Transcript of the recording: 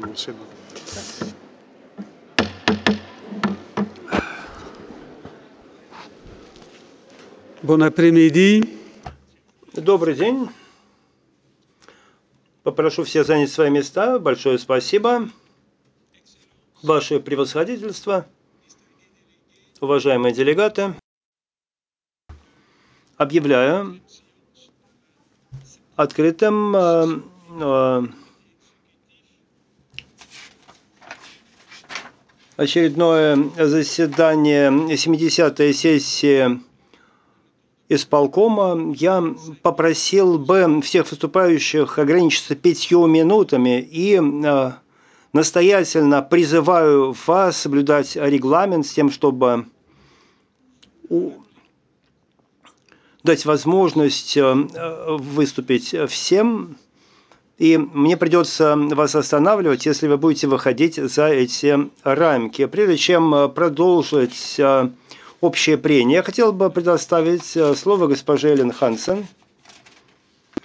c'est bon. Bon après-midi. Добрый день. Попрошу всех занять свои места. Большое спасибо. Ваше превосходительство, уважаемые делегаты, объявляю открытым очередное заседание 70-й сессии исполкома. Я попросил бы всех выступающих ограничиться 5 минутами и настоятельно призываю вас соблюдать регламент с тем, чтобы дать возможность выступить всем. И мне придется вас останавливать, если вы будете выходить за эти рамки. Прежде чем продолжить общее прение, я хотел бы предоставить слово госпоже Эллен Хансен.